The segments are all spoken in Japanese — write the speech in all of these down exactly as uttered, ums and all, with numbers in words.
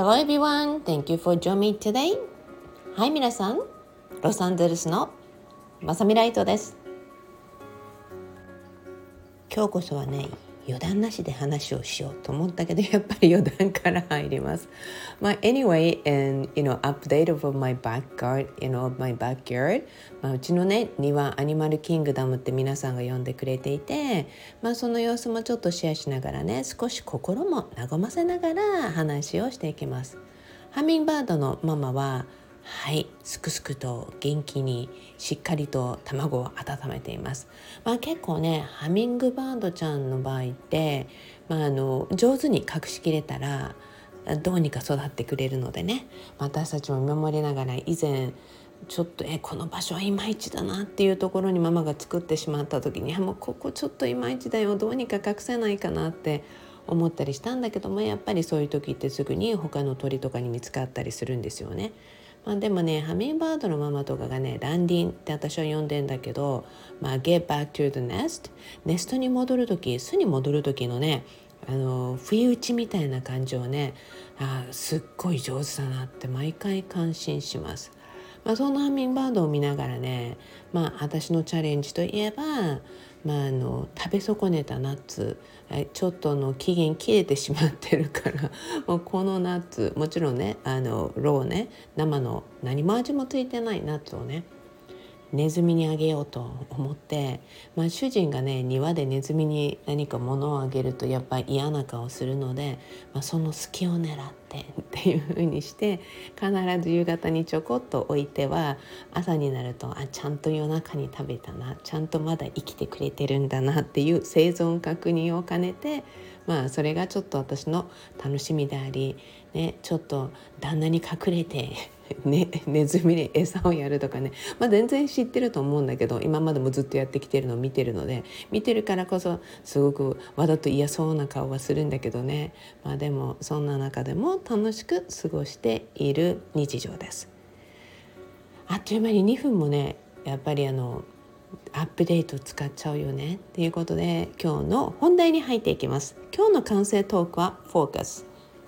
Hello everyone, thank you for joining me today. はい、皆さん、ロサンゼルスのまさみライトです。今日こそはね、余談なしで話をしようと思ったけど、やっぱり余談から入ります。まあ、anyway, and you know, update of my backyard, you know, my backyard. まあ、うちのね、庭アニマルキングダムって皆さんが呼んでくれていて、まあ、その様子もちょっとシェアしながらね、少し心も和ませながら話をしていきます。ハミングバードのママははい、すくすくと元気にしっかりと卵を温めています。まあ、結構ねハミングバードちゃんの場合って、まあ、あの上手に隠しきれたらどうにか育ってくれるのでね、私たちも見守りながら、以前ちょっとえこの場所はいまいちだなっていうところにママが作ってしまった時に、もうここちょっといまいちだよ、どうにか隠せないかなって思ったりしたんだけども、やっぱりそういう時ってすぐに他の鳥とかに見つかったりするんですよね。まあ、でもねハミングバードのママとかがねランディンって私は呼んでんだけど、まあ、get back to the nest、 ネストに戻る時、巣に戻る時のねあの不意打ちみたいな感じをね、あすっごい上手だなって毎回感心します。まあ、そんなハミングバードを見ながらね、まあ、私のチャレンジといえば、まあ、あの食べ損ねたナッツ、ちょっとの期限切れてしまってるからもうこのナッツ、もちろんねあのローね、生の何も味もついてないナッツをねネズミにあげようと思って、まあ、主人がね庭でネズミに何か物をあげるとやっぱり嫌な顔するので、まあ、その隙を狙ってっていう風にして必ず夕方にちょこっと置いては、朝になるとあちゃんと夜中に食べたな、ちゃんとまだ生きてくれてるんだなっていう生存確認を兼ねて、まあそれがちょっと私の楽しみであり、ね、ちょっと旦那に隠れてね、ネズミに餌をやるとかね、まあ、全然知ってると思うんだけど、今までもずっとやってきてるのを見てるので、見てるからこそすごくわざと嫌そうな顔はするんだけどね、まあ、でもそんな中でも楽しく過ごしている日常です。あっという間ににふんもねやっぱりあのアップデート使っちゃうよねっていうことで、今日の本題に入っていきます。今日の完成トークはフォーカス、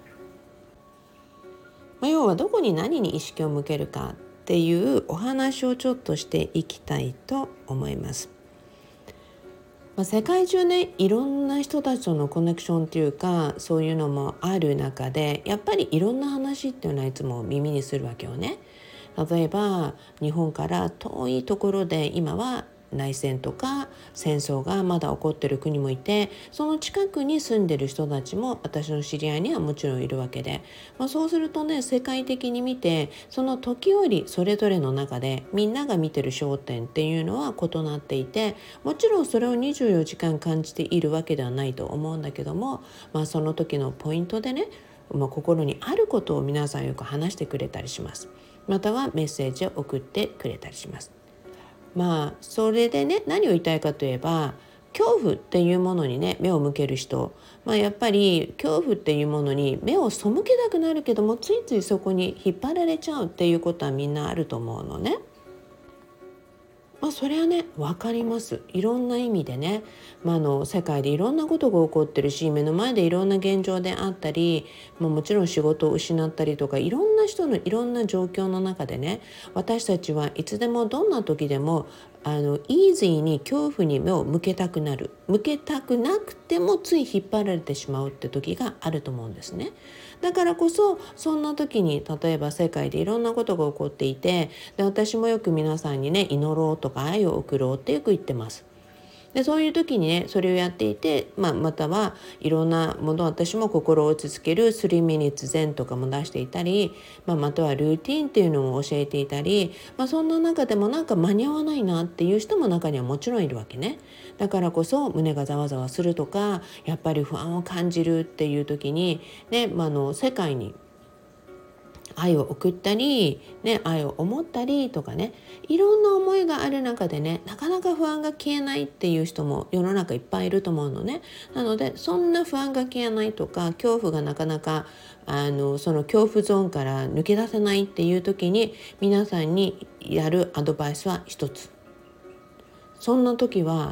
まあ、要はどこに何に意識を向けるかっていうお話をちょっとしていきたいと思います。まあ、世界中ねいろんな人たちとのコネクションっていうかそういうのもある中で、やっぱりいろんな話っていうのはいつも耳にするわけよね。例えば日本から遠いところで今は内戦とか戦争がまだ起こってる国もいて、その近くに住んでる人たちも私の知り合いにはもちろんいるわけで、まあ、そうするとね世界的に見てその時折それぞれの中でみんなが見てる焦点っていうのは異なっていて、もちろんそれをにじゅうよじかん感じているわけではないと思うんだけども、まあ、その時のポイントでね、まあ、心にあることを皆さんよく話してくれたりします。またはメッセージを送ってくれたりします。まあそれでね何を言いたいかといえば、恐怖っていうものにね目を向ける人、まあ、やっぱり恐怖っていうものに目を背けたくなるけども、ついついそこに引っ張られちゃうっていうことはみんなあると思うのね。まあ、それはね分かります。いろんな意味でね、まあ、あの世界でいろんなことが起こってるし、目の前でいろんな現状であったり、まあ、もちろん仕事を失ったりとか、いろんな人のいろんな状況の中でね、私たちはいつでもどんな時でもあのイージーに恐怖に目を向けたくなる、向けたくなくてもつい引っ張られてしまうって時があると思うんですね。だからこそそんな時に例えば世界でいろんなことが起こっていて、で私もよく皆さんにね祈ろうとか愛を送ろうってよく言ってます。でそういう時にねそれをやっていて、まあ、またはいろんなもの、私も心を落ち着けるスリーミニッツゼンとかも出していたり、まあ、またはルーティンっていうのを教えていたり、まあ、そんな中でもなんか間に合わないなっていう人も中にはもちろんいるわけね。だからこそ胸がざわざわするとか、やっぱり不安を感じるっていう時にね、まあ、あの世界に愛を送ったり、ね、愛を思ったりとかね、いろんな思いがある中でね、なかなか不安が消えないっていう人も世の中いっぱいいると思うのね。なのでそんな不安が消えないとか、恐怖がなかなかあのその恐怖ゾーンから抜け出せないっていう時に、皆さんにやるアドバイスは一つ。そんな時は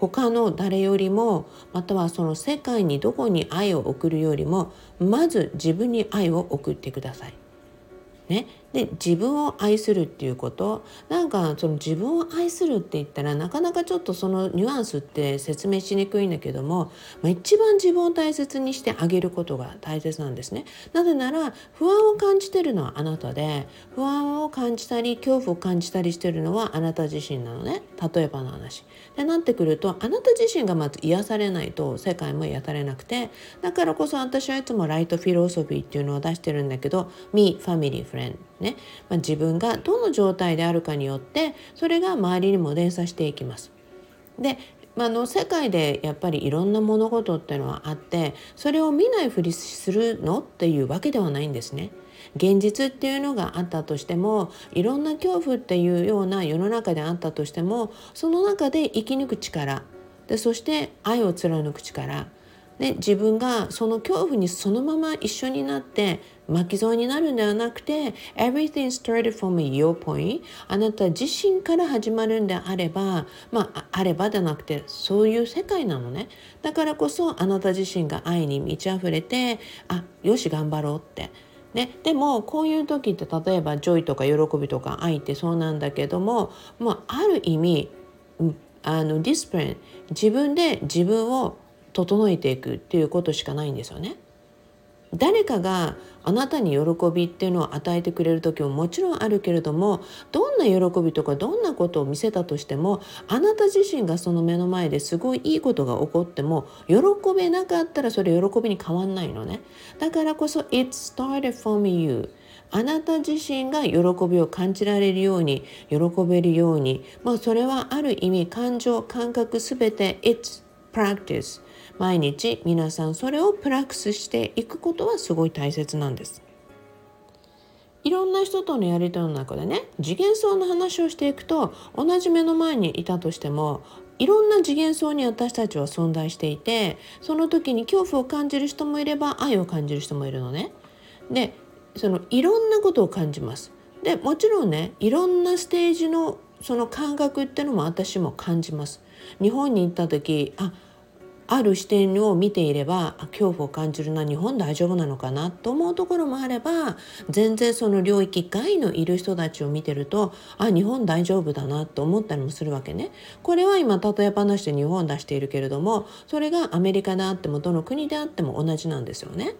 他の誰よりも、またはその世界にどこに愛を送るよりも、まず自分に愛を送ってください。ね、で自分を愛するっていうこと、なんかその自分を愛するって言ったらなかなかちょっとそのニュアンスって説明しにくいんだけども、まあ、一番自分を大切にしてあげることが大切なんですね。なぜなら不安を感じてるのはあなたで、不安を感じたり恐怖を感じたりしてるのはあなた自身なのね。例えばの話でなってくると、あなた自身がまず癒されないと世界も癒されなくて、だからこそ私はいつもライトフィロソフィーっていうのを出してるんだけど、 Me, Family, Friendね、まあ、自分がどの状態であるかによってそれが周りにも連鎖していきます。で、まあ、の世界でやっぱりいろんな物事っていうのはあって、それを見ないふりするのっていうわけではないんですね。現実っていうのがあったとしても、いろんな恐怖っていうような世の中であったとしても、その中で生き抜く力で、そして愛を貫く力で、自分がその恐怖にそのまま一緒になって巻き添えになるんではなくて、 Everything started from your point、 あなた自身から始まるんであれば、まああればじゃなくてそういう世界なのね。だからこそあなた自身が愛に満ち溢れて、あ、よし頑張ろうってね。でもこういう時って例えばジョイとか喜びとか愛ってそうなんだけども、まあ、ある意味あのディスプレイ、自分で自分を整えていくっていうことしかないんですよね。誰かがあなたに喜びっていうのを与えてくれる時ももちろんあるけれども、どんな喜びとかどんなことを見せたとしても、あなた自身がその目の前ですごいいいことが起こっても喜べなかったらそれ喜びに変わんないのね。だからこそ It started from you、あなた自身が喜びを感じられるように、喜べるように、まあ、それはある意味感情感覚すべて It's practice、毎日皆さんそれをプラクティスしていくことはすごい大切なんです。いろんな人とのやり取りの中でね、次元層の話をしていくと、同じ目の前にいたとしてもいろんな次元層に私たちは存在していて、その時に恐怖を感じる人もいれば愛を感じる人もいるのね。で、そのいろんなことを感じます。でもちろんね、いろんなステージのその感覚っていうのも私も感じます。日本に行った時、あある視点を見ていれば、あ、恐怖を感じるな、日本大丈夫なのかなと思うところもあれば、全然その領域外のいる人たちを見てると、あ、日本大丈夫だなと思ったりもするわけね。これは今例え話で日本を出しているけれども、それがアメリカであってもどの国であっても同じなんですよね。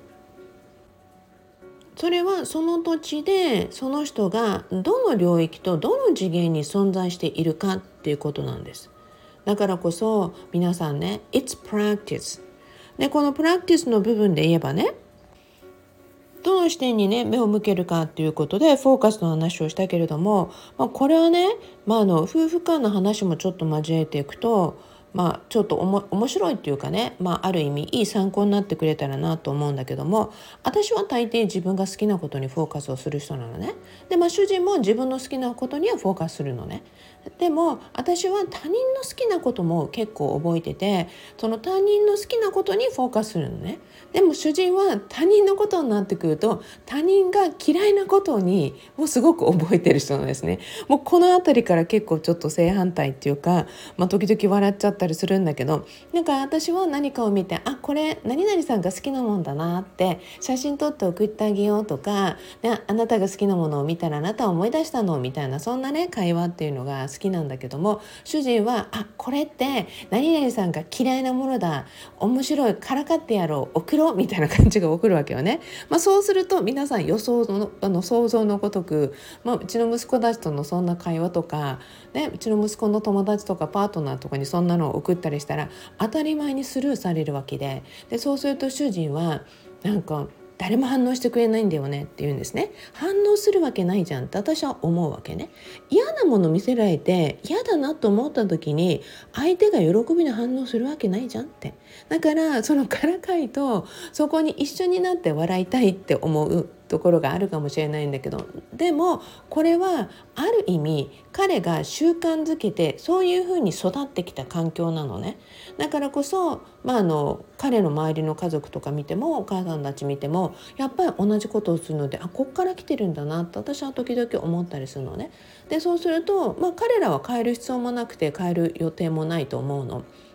それはその土地でその人がどの領域とどの次元に存在しているかっていうことなんです。だからこそ皆さんね、 It's practice で、このプラクティスの部分で言えばね、どの視点にね目を向けるかっていうことでフォーカスの話をしたけれども、まあ、これはね、まあ、あの夫婦間の話もちょっと交えていくと、まあ、ちょっとおも面白いっていうかね、まあ、ある意味いい参考になってくれたらなと思うんだけども、私は大抵自分が好きなことにフォーカスをする人なのね。で、まあ、主人も自分の好きなことにはフォーカスするのね。でも私は他人の好きなことも結構覚えてて、その他人の好きなことにフォーカスするのね。でも主人は他人のことになってくると、他人が嫌いなことにもうすごく覚えてる人なんですね。もうこのあたりから結構ちょっと正反対っていうか、まあ、時々笑っちゃったりするんだけど、なんか私は何かを見て、あ、これ何々さんが好きなもんだなって写真撮って送ってあげようとか、ね、あなたが好きなものを見たらあなたを思い出したのみたいな、そんなね会話っていうのが好きなんだけども、主人は、あ、これって何々さんが嫌いなものだ、面白いからかってやろう、送ろうみたいな感じが起こるわけよね。まあ、そうすると皆さん予想の、あの想像のごとく、まあ、うちの息子たちとのそんな会話とか、ね、うちの息子の友達とかパートナーとかにそんなのを送ったりしたら当たり前にスルーされるわけで、でそうすると主人はなんか誰も反応してくれないんだよねって言うんですね。反応するわけないじゃんって私は思うわけね。嫌なもの見せられて嫌だなと思った時に相手が喜びに反応するわけないじゃんって。だからそのからかいとそこに一緒になって笑いたいって思うところがあるかもしれないんだけど、でもこれはある意味彼が習慣づけてそういうふうに育ってきた環境なのね。だからこそ、まあ、あの彼の周りの家族とか見てもお母さんたち見てもやっぱり同じことをするので、あ、こっから来てるんだなって私は時々思ったりするのね。でそうすると、まあ、彼らは変える必要もなくて変える予定もないと思うの。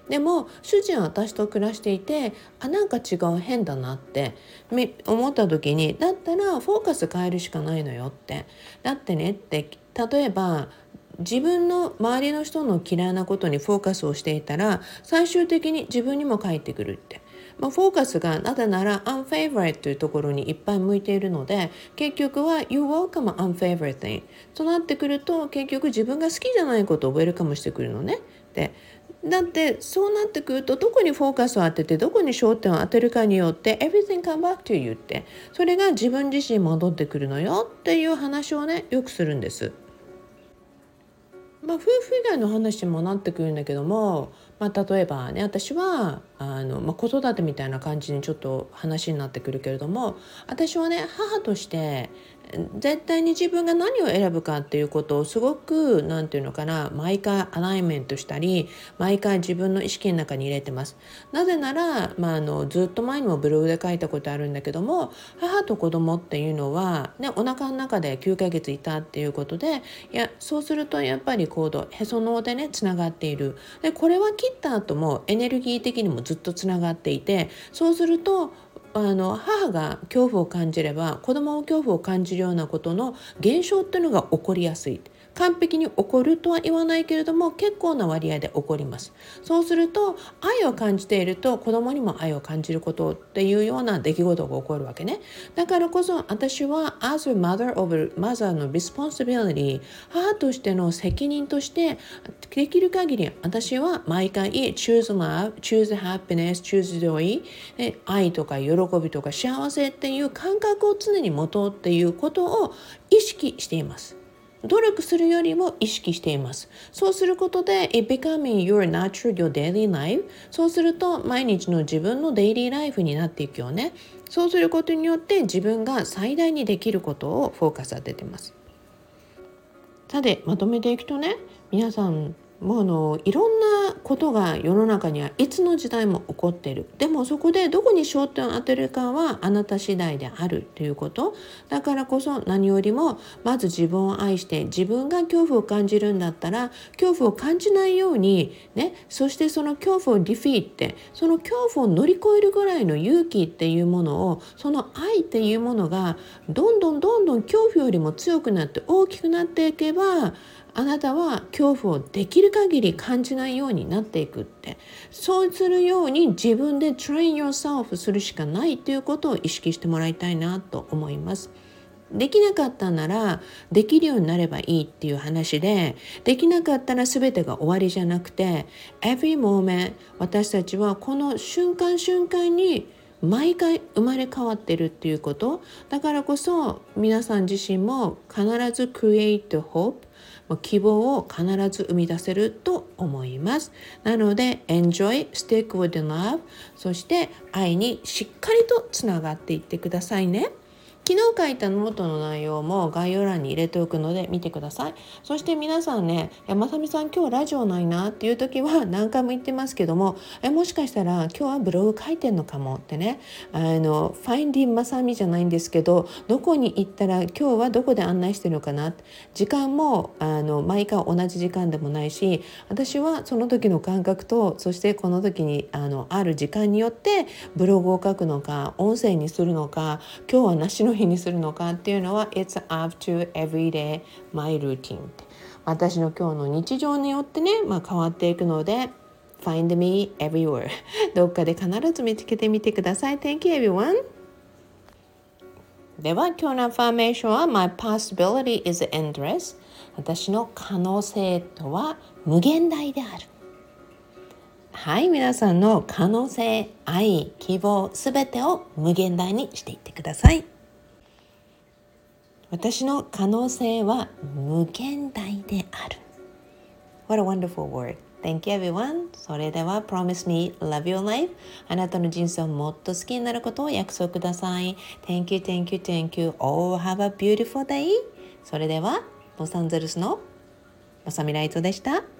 でも主人は私と暮らしていて、あ、なんか違う、変だなって思った時に、だったらフォーカス変えるしかないのよって。だってねって、例えば自分の周りの人の嫌いなことにフォーカスをしていたら、最終的に自分にも返ってくるって。まあ、フォーカスがなぜなら unfavorite というところにいっぱい向いているので、結局は you welcome unfavorite thing となってくると、結局自分が好きじゃないことをウェルカムしてくるのね。でだってそうなってくると、どこにフォーカスを当ててどこに焦点を当てるかによって everything come back to you って、それが自分自身に戻ってくるのよっていう話をね、よくするんです。まあ、夫婦以外の話にもなってくるんだけども、まあ、例えばね、私はあの、まあ、子育てみたいな感じにちょっと話になってくるけれども、私はね、母として絶対に自分が何を選ぶかっていうことをすごく、なんていうのかな、毎回アライメントしたり、毎回自分の意識の中に入れてます。なぜなら、まあ、あのずっと前にもブログで書いたことあるんだけども、母と子供っていうのは、ね、お腹の中できゅうかげついたっていうことで、いやそうするとやっぱりコードへその緒でねつながっている。でこれは切った後もエネルギー的にもずっとつながっていて、そうするとあの母が恐怖を感じれば子供も恐怖を感じるようなことの現象っていうのが起こりやすい。完璧に起こるとは言わないけれども、結構な割合で起こります。そうすると愛を感じていると子供にも愛を感じることっていうような出来事が起こるわけね。だからこそ私は as a mother of a mother の responsibility、 母としての責任として、できる限り私は毎回 choose love, choose happiness, choose joy、 愛とか喜びとか幸せっていう感覚を常に持とうっていうことを意識しています。努力するよりも意識しています。そうすることで It becoming your natural, your daily life、 そうすると毎日の自分のデイリーライフになっていくよね。そうすることによって自分が最大にできることをフォーカス当ててます。さてまとめていくとね、皆さんもうあのいろんなことが世の中にはいつの時代も起こっている。でもそこでどこに焦点を当てるかはあなた次第であるということ。だからこそ何よりもまず自分を愛して、自分が恐怖を感じるんだったら恐怖を感じないようにね、そしてその恐怖をディフィーって、その恐怖を乗り越えるぐらいの勇気っていうものを、その愛っていうものがどんどんどんどん恐怖よりも強くなって大きくなっていけば、あなたは恐怖をできる限り感じないようになっていくって、そうするように自分で train yourself するしかないということを意識してもらいたいなと思います。できなかったならできるようになればいいっていう話で、できなかったら全てが終わりじゃなくて every moment、 私たちはこの瞬間瞬間に毎回生まれ変わってるっていうこと。だからこそ皆さん自身も必ず create hope、希望を必ず生み出せると思います。なので enjoy, stick with love、 そして愛にしっかりとつながっていってくださいね。昨日書いたノートの内容も概要欄に入れておくので見てください。そして皆さんね、まさみさん今日ラジオないなっていう時は何回も言ってますけども、えもしかしたら今日はブログ書いてんのかもってね、あのファインディンまさみじゃないんですけど、どこに行ったら今日はどこで案内してるのかな、時間もあの毎回同じ時間でもないし、私はその時の感覚と、そしてこの時にあのある時間によってブログを書くのか音声にするのか今日はなしの日にするのかっていうのは It's up to every day my routine、 私の今日の日常によってね、まあ、変わっていくので Find me everywhere どっかで必ず見つけてみてください。 Thank you everyone。 では今日のアファーメーションは My possibility is endless、 私の可能性とは無限大である。はい、皆さんの可能性、愛、希望すべてを無限大にしていってください。私の可能性は無限大である。 What a wonderful word. Thank you everyone. それでは Promise me love your life。 あなたの人生をもっと好きになることを約束ください。 Thank you, thank you, thank you. Oh, have a beautiful day. それではロサンゼルスのまさみライトでした。